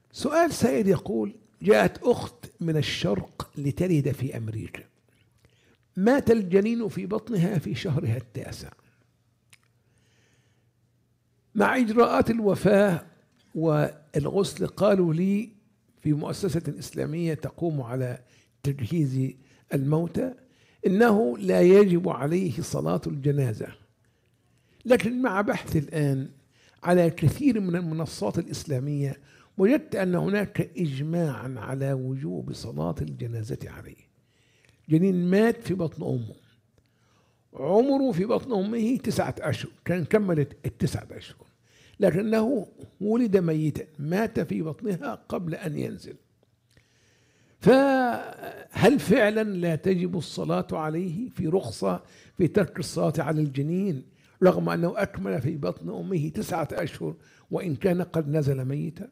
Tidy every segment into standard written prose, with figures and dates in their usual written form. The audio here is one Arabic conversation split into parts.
سؤال سائل يقول: جاءت أخت من الشرق لتلد في أمريكا، مات الجنين في بطنها في شهرها التاسع. مع إجراءات الوفاة والغسل قالوا لي في مؤسسة إسلامية تقوم على تجهيز الموتى إنه لا يجب عليه صلاة الجنازة. لكن مع بحث الآن على كثير من المنصات الإسلامية وجدت أن هناك إجماعا على وجوب صلاة الجنازة عليه. جنين مات في بطن أمه، عمره في بطن أمه 9 أشهر، كان كملت ال9 أشهر، لكنه ولد ميتا، مات في بطنها قبل أن ينزل. فهل فعلا لا تجب الصلاة عليه؟ في رخصة في ترك الصلاة على الجنين رغم أنه أكمل في بطن أمه 9 أشهر وإن كان قد نزل ميتا؟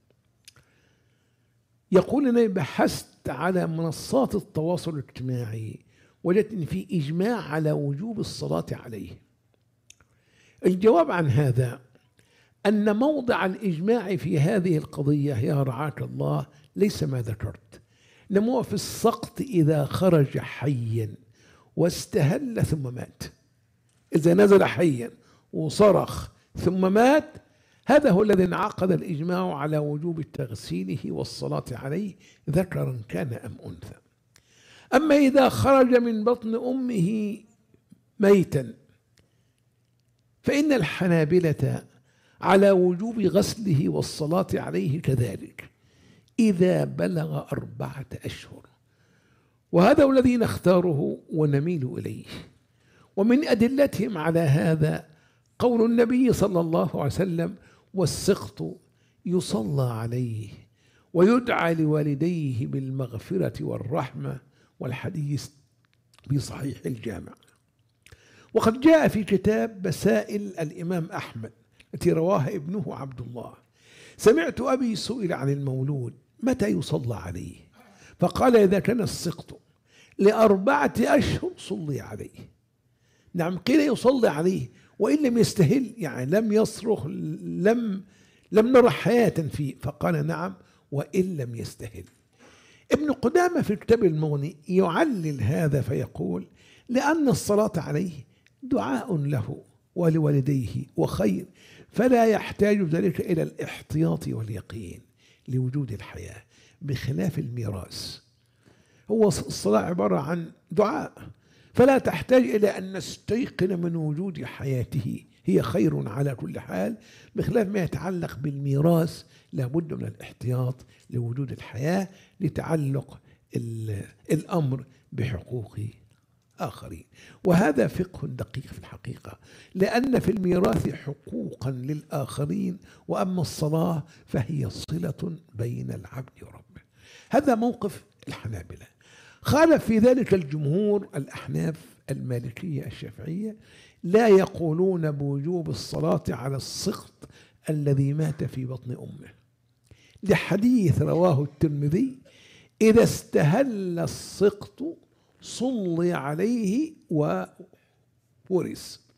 يقول: أنا بحثت على منصات التواصل الاجتماعي وجدت أن في إجماع على وجوب الصلاة عليه. الجواب عن هذا أن موضع الإجماع في هذه القضية يا رعاك الله ليس ما ذكرت، إنما في السقط إذا خرج حيا واستهل ثم مات. إذا نزل حيا وصرخ ثم مات، هذا هو الذي انعقد الإجماع على وجوب تغسيله والصلاة عليه ذكرا كان أم أنثى. أما إذا خرج من بطن أمه ميتا فإن الحنابلة على وجوب غسله والصلاة عليه كذلك إذا بلغ 4 أشهر، وهذا الذي نختاره ونميل إليه. ومن أدلتهم على هذا قول النبي صلى الله عليه وسلم: والسقط يصلى عليه ويدعى لوالديه بالمغفرة والرحمة، والحديث في صحيح الجامع. وقد جاء في كتاب مسائل الإمام أحمد التي رواها ابنه عبد الله: سمعت أبي سئل عن المولود متى يصلى عليه، فقال: إذا كان السقط ل4 أشهر صلي عليه. نعم، قيل يصلي عليه وإن لم يستهل، يعني لم يصرخ، لم نرى حياة فيه، فقال: نعم وإن لم يستهل. ابن قدامة في كتاب المغني يعلل هذا فيقول: لأن الصلاة عليه دعاء له ولوالديه وخير، فلا يحتاج ذلك إلى الاحتياط واليقين لوجود الحياة، بخلاف الميراث. هو الصلاة عبارة عن دعاء، فلا تحتاج إلى أن نستيقن من وجود حياته، هي خير على كل حال، بخلاف ما يتعلق بالميراث لابد من الاحتياط لوجود الحياة لتعلق الأمر بحقوق آخرين. وهذا فقه دقيق في الحقيقة، لأن في الميراث حقوقا للآخرين، وأما الصلاة فهي صلة بين العبد وربه. هذا موقف الحنابلة. خالف في ذلك الجمهور الأحناف المالكية الشافعية، لا يقولون بوجوب الصلاة على السقط الذي مات في بطن أمه، لحديث رواه الترمذي: إذا استهل السقط صلي عليه وورث.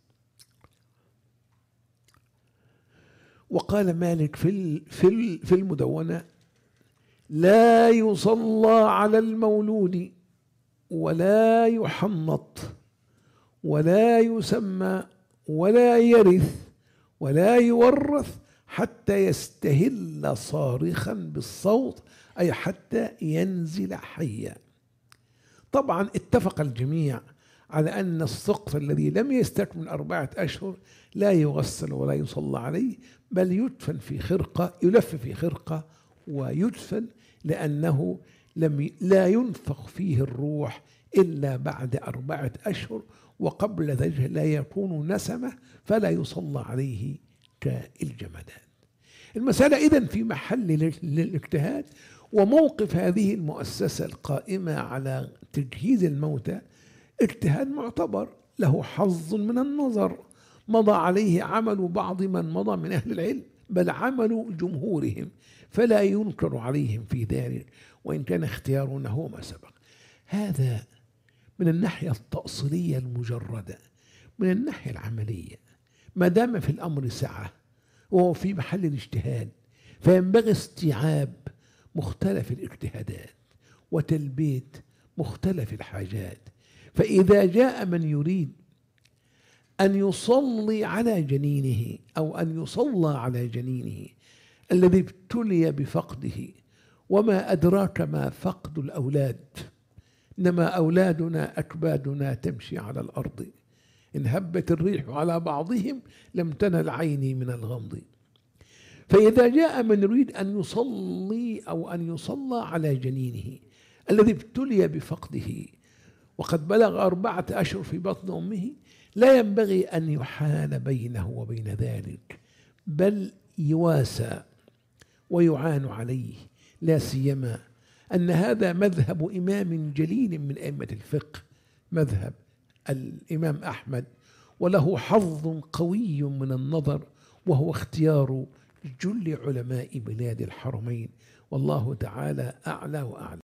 وقال مالك في المدونة: لا يصلى على المولود ولا يحنط ولا يسمى ولا يرث ولا يورث حتى يستهل صارخا بالصوت، أي حتى ينزل حيا. طبعا اتفق الجميع على أن السقط الذي لم يستكمل 4 أشهر لا يغسل ولا يصلى عليه، بل يدفن في خرقة، يلف في خرقة ويدفن، لأنه لا ينفخ فيه الروح إلا بعد 4 أشهر، وقبل ذلك لا يكون نسمة فلا يصلى عليه كالجمدان. المسألة إذن في محل الاجتهاد، وموقف هذه المؤسسة القائمة على تجهيز الموتى اجتهاد معتبر له حظ من النظر، مضى عليه عمل بعض من مضى من أهل العلم، بل عمل جمهورهم، فلا ينكر عليهم في ذلك، وإن كان اختيارنا هو ما سبق. هذا من الناحية التأصيلية المجردة. من الناحية العملية، ما دام في الأمر سعة وهو في محل الاجتهاد، فينبغي استيعاب مختلف الاجتهادات وتلبية مختلف الحاجات. فإذا جاء من يريد أن يصلي على جنينه أو أن يصلى على جنينه الذي ابتلي بفقده، وما أدراك ما فقد الأولاد، إنما أولادنا أكبادنا تمشي على الأرض، إن هبت الريح على بعضهم لم تنل عيني من الغمض. فإذا جاء من يريد أن يصلي أو أن يصلى على جنينه الذي ابتلي بفقده وقد بلغ 4 أشهر في بطن أمه، لا ينبغي أن يحال بينه وبين ذلك، بل يواسى ويعان عليه، لا سيما أن هذا مذهب إمام جليل من أئمة الفقه، مذهب الإمام أحمد، وله حظ قوي من النظر، وهو اختيار جل علماء بلاد الحرمين، والله تعالى أعلى وأعلم.